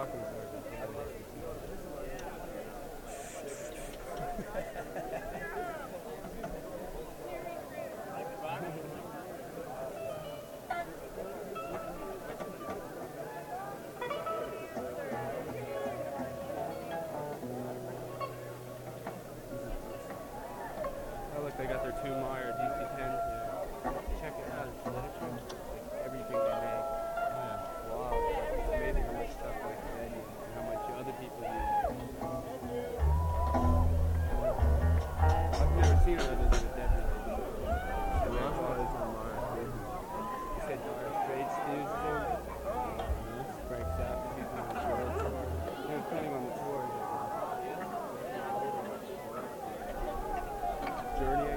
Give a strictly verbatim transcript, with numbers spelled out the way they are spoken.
talking circles. Oh look, they got their two Meyer D C tens here. Check it out, it's literature. Like everything they make. Yeah. Wow, it's amazing how much stuff like they use and how much other people use. I've never seen it other than a Debbie. And then photos on Mars. You said Dire Straits dudes too? Frank Zappa, he's on the tour. He was planning on the tour. Journey, I